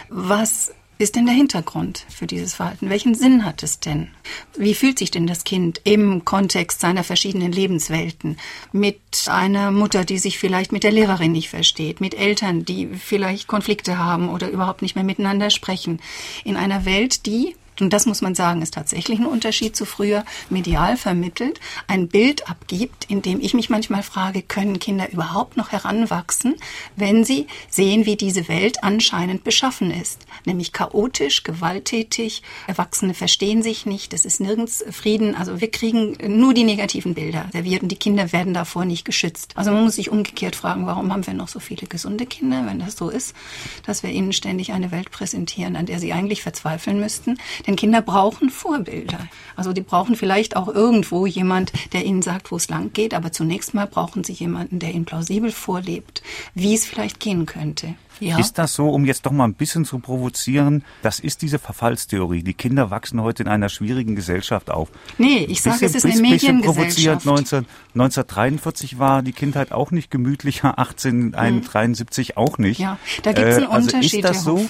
was ist denn der Hintergrund für dieses Verhalten? Welchen Sinn hat es denn? Wie fühlt sich denn das Kind im Kontext seiner verschiedenen Lebenswelten? Mit einer Mutter, die sich vielleicht mit der Lehrerin nicht versteht, mit Eltern, die vielleicht Konflikte haben oder überhaupt nicht mehr miteinander sprechen. In einer Welt, die, und das muss man sagen, ist tatsächlich ein Unterschied zu früher, medial vermittelt, ein Bild abgibt, in dem ich mich manchmal frage, können Kinder überhaupt noch heranwachsen, wenn sie sehen, wie diese Welt anscheinend beschaffen ist. Nämlich chaotisch, gewalttätig, Erwachsene verstehen sich nicht, es ist nirgends Frieden, also wir kriegen nur die negativen Bilder serviert und die Kinder werden davor nicht geschützt. Also man muss sich umgekehrt fragen, warum haben wir noch so viele gesunde Kinder, wenn das so ist, dass wir ihnen ständig eine Welt präsentieren, an der sie eigentlich verzweifeln müssten. Denn Kinder brauchen Vorbilder. Also die brauchen vielleicht auch irgendwo jemand, der ihnen sagt, wo es lang geht. Aber zunächst mal brauchen sie jemanden, der ihnen plausibel vorlebt, wie es vielleicht gehen könnte. Ja. Ist das so, um jetzt doch mal ein bisschen zu provozieren, das ist diese Verfallstheorie. Die Kinder wachsen heute in einer schwierigen Gesellschaft auf. Nee, ich sage, es ist eine Mediengesellschaft. neunzehnhundertdreiundvierzig war die Kindheit auch nicht gemütlicher, achtzehnhundertdreiundsiebzig hm. auch nicht. Ja, da gibt es einen äh, also Unterschied. Ist das so?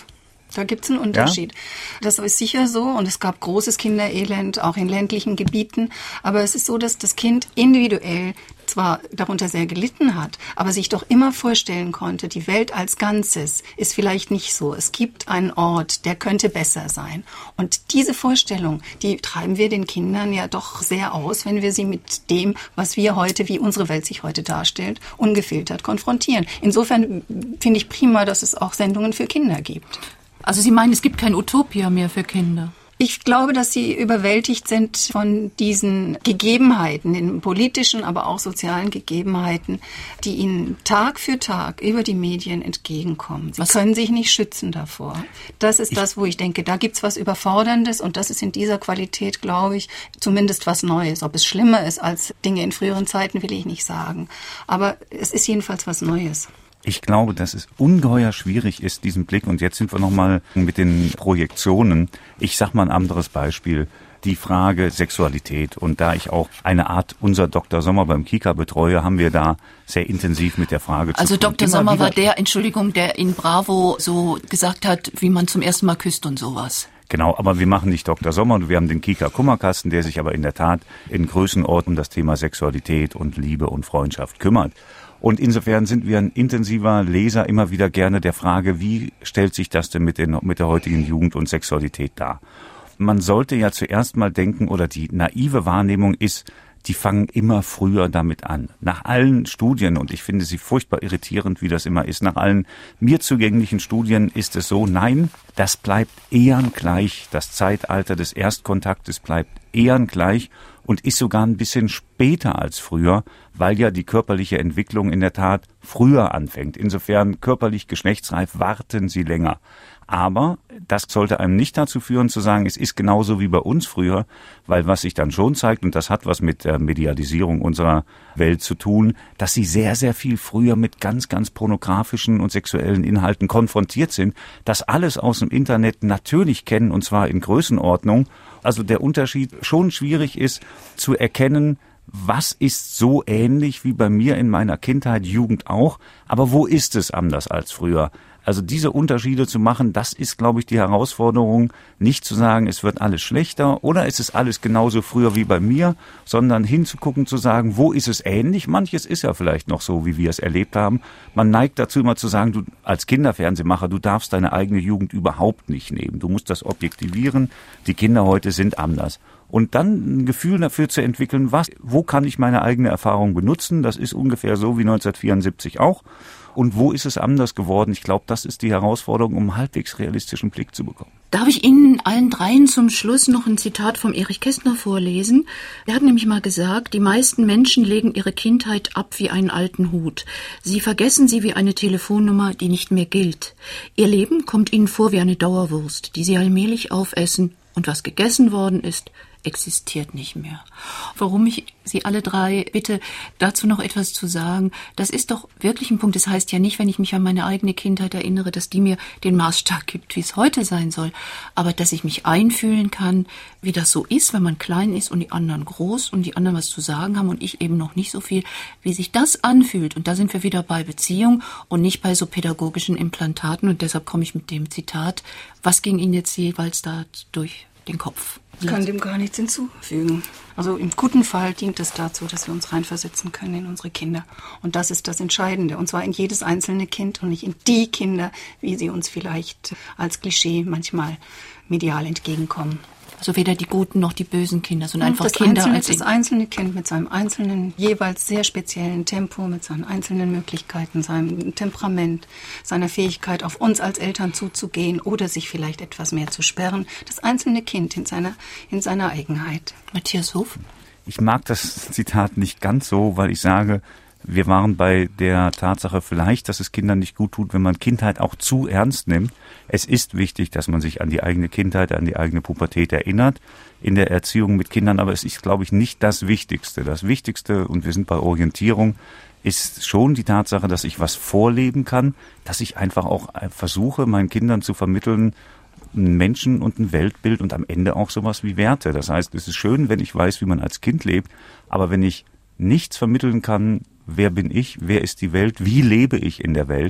Da gibt es einen Unterschied. Ja? Das ist sicher so und es gab großes Kinderelend, auch in ländlichen Gebieten. Aber es ist so, dass das Kind individuell zwar darunter sehr gelitten hat, aber sich doch immer vorstellen konnte, die Welt als Ganzes ist vielleicht nicht so. Es gibt einen Ort, der könnte besser sein. Und diese Vorstellung, die treiben wir den Kindern ja doch sehr aus, wenn wir sie mit dem, was wir heute, wie unsere Welt sich heute darstellt, ungefiltert konfrontieren. Insofern finde ich prima, dass es auch Sendungen für Kinder gibt. Also Sie meinen, es gibt kein Utopia mehr für Kinder? Ich glaube, dass sie überwältigt sind von diesen Gegebenheiten, den politischen, aber auch sozialen Gegebenheiten, die ihnen Tag für Tag über die Medien entgegenkommen. Sie was? können sich nicht schützen davor. Das ist ich das, wo ich denke, da gibt's was Überforderndes und das ist in dieser Qualität, glaube ich, zumindest was Neues. Ob es schlimmer ist als Dinge in früheren Zeiten, will ich nicht sagen. Aber es ist jedenfalls was Neues. Ich glaube, dass es ungeheuer schwierig ist, diesen Blick. Und jetzt sind wir nochmal mit den Projektionen. Ich sag mal ein anderes Beispiel. Die Frage Sexualität. Und da ich auch eine Art unser Doktor Sommer beim Kika betreue, haben wir da sehr intensiv mit der Frage zu tun. Also Doktor Sommer war der, Entschuldigung, der in Bravo so gesagt hat, wie man zum ersten Mal küsst und sowas. Genau, aber wir machen nicht Doktor Sommer, wir haben den Kika Kummerkasten, der sich aber in der Tat in Größenordnung um das Thema Sexualität und Liebe und Freundschaft kümmert. Und insofern sind wir ein intensiver Leser immer wieder gerne der Frage, wie stellt sich das denn mit, den, mit der heutigen Jugend und Sexualität dar? Man sollte ja zuerst mal denken, oder die naive Wahrnehmung ist, die fangen immer früher damit an. Nach allen Studien, und ich finde sie furchtbar irritierend, wie das immer ist, nach allen mir zugänglichen Studien ist es so, nein, das bleibt eher gleich. Das Zeitalter des Erstkontaktes bleibt eher gleich und ist sogar ein bisschen später als früher, weil ja die körperliche Entwicklung in der Tat früher anfängt. Insofern körperlich geschlechtsreif warten sie länger. Aber das sollte einem nicht dazu führen, zu sagen, es ist genauso wie bei uns früher, weil was sich dann schon zeigt, und das hat was mit der Medialisierung unserer Welt zu tun, dass sie sehr, sehr viel früher mit ganz, ganz pornografischen und sexuellen Inhalten konfrontiert sind, das alles aus dem Internet natürlich kennen, und zwar in Größenordnung. Also der Unterschied schon schwierig ist zu erkennen, was ist so ähnlich wie bei mir in meiner Kindheit, Jugend auch, aber wo ist es anders als früher? Also diese Unterschiede zu machen, das ist, glaube ich, die Herausforderung, nicht zu sagen, es wird alles schlechter oder es ist alles genauso früher wie bei mir, sondern hinzugucken, zu sagen, wo ist es ähnlich? Manches ist ja vielleicht noch so, wie wir es erlebt haben. Man neigt dazu immer zu sagen, du als Kinderfernsehmacher, du darfst deine eigene Jugend überhaupt nicht nehmen. Du musst das objektivieren. Die Kinder heute sind anders. Und dann ein Gefühl dafür zu entwickeln, was, wo kann ich meine eigene Erfahrung benutzen? Das ist ungefähr so wie neunzehnhundertvierundsiebzig auch. Und wo ist es anders geworden? Ich glaube, das ist die Herausforderung, um einen halbwegs realistischen Blick zu bekommen. Darf ich Ihnen allen dreien zum Schluss noch ein Zitat vom Erich Kästner vorlesen? Er hat nämlich mal gesagt, die meisten Menschen legen ihre Kindheit ab wie einen alten Hut. Sie vergessen sie wie eine Telefonnummer, die nicht mehr gilt. Ihr Leben kommt ihnen vor wie eine Dauerwurst, die sie allmählich aufessen. Und was gegessen worden ist, existiert nicht mehr. Warum ich Sie alle drei bitte, dazu noch etwas zu sagen, das ist doch wirklich ein Punkt. Das heißt ja nicht, wenn ich mich an meine eigene Kindheit erinnere, dass die mir den Maßstab gibt, wie es heute sein soll, aber dass ich mich einfühlen kann, wie das so ist, wenn man klein ist und die anderen groß und die anderen was zu sagen haben und ich eben noch nicht so viel, wie sich das anfühlt. Und da sind wir wieder bei Beziehung und nicht bei so pädagogischen Implantaten. Und deshalb komme ich mit dem Zitat, was ging Ihnen jetzt jeweils da durch den Kopf? Ich kann dem gar nichts hinzufügen. Also im guten Fall dient es dazu, dass wir uns reinversetzen können in unsere Kinder. Und das ist das Entscheidende. Und zwar in jedes einzelne Kind und nicht in die Kinder, wie sie uns vielleicht als Klischee manchmal medial entgegenkommen. Also weder die guten noch die bösen Kinder, sondern einfach das Kinder einzelne, als das einzelne Kind mit seinem einzelnen, jeweils sehr speziellen Tempo, mit seinen einzelnen Möglichkeiten, seinem Temperament, seiner Fähigkeit, auf uns als Eltern zuzugehen oder sich vielleicht etwas mehr zu sperren. Das einzelne Kind in seiner, in seiner Eigenheit. Matthias Hof? Ich mag das Zitat nicht ganz so, weil ich sage, wir waren bei der Tatsache vielleicht, dass es Kindern nicht gut tut, wenn man Kindheit auch zu ernst nimmt. Es ist wichtig, dass man sich an die eigene Kindheit, an die eigene Pubertät erinnert in der Erziehung mit Kindern, aber es ist, glaube ich, nicht das Wichtigste. Das Wichtigste, und wir sind bei Orientierung, ist schon die Tatsache, dass ich was vorleben kann, dass ich einfach auch versuche, meinen Kindern zu vermitteln, einen Menschen und ein Weltbild und am Ende auch sowas wie Werte. Das heißt, es ist schön, wenn ich weiß, wie man als Kind lebt, aber wenn ich nichts vermitteln kann, wer bin ich, wer ist die Welt, wie lebe ich in der Welt,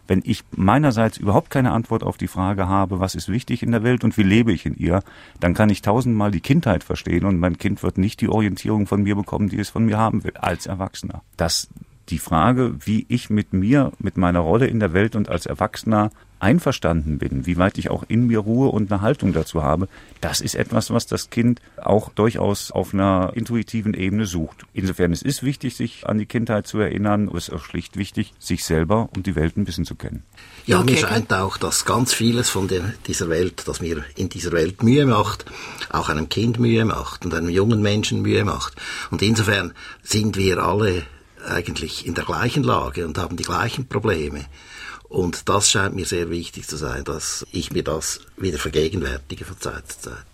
Wenn ich meinerseits überhaupt keine Antwort auf die Frage habe, was ist wichtig in der Welt und wie lebe ich in ihr, dann kann ich tausendmal die Kindheit verstehen und mein Kind wird nicht die Orientierung von mir bekommen, die es von mir haben will, als Erwachsener. Das die Frage, wie ich mit mir, mit meiner Rolle in der Welt und als Erwachsener einverstanden bin, wie weit ich auch in mir Ruhe und eine Haltung dazu habe, das ist etwas, was das Kind auch durchaus auf einer intuitiven Ebene sucht. Insofern es ist wichtig, sich an die Kindheit zu erinnern, es ist auch schlicht wichtig, sich selber und die Welt ein bisschen zu kennen. Ja, mir scheint auch, dass ganz vieles von der, dieser Welt, das mir in dieser Welt Mühe macht, auch einem Kind Mühe macht und einem jungen Menschen Mühe macht. Und insofern sind wir alle eigentlich in der gleichen Lage und haben die gleichen Probleme. Und das scheint mir sehr wichtig zu sein, dass ich mir das wieder vergegenwärtige von Zeit zu Zeit.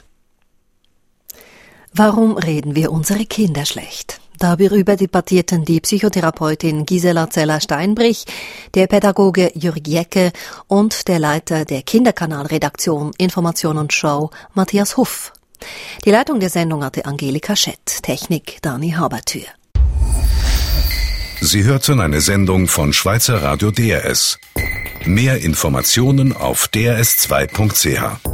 Warum reden wir unsere Kinder schlecht? Darüber debattierten die Psychotherapeutin Gisela Zeller-Steinbrich, der Pädagoge Jürg Jecke und der Leiter der Kinderkanalredaktion Information und Show Matthias Huff. Die Leitung der Sendung hatte Angelika Schett, Technik Dani Habertür. Sie hörten eine Sendung von Schweizer Radio D R S. Mehr Informationen auf d r s zwei punkt c h.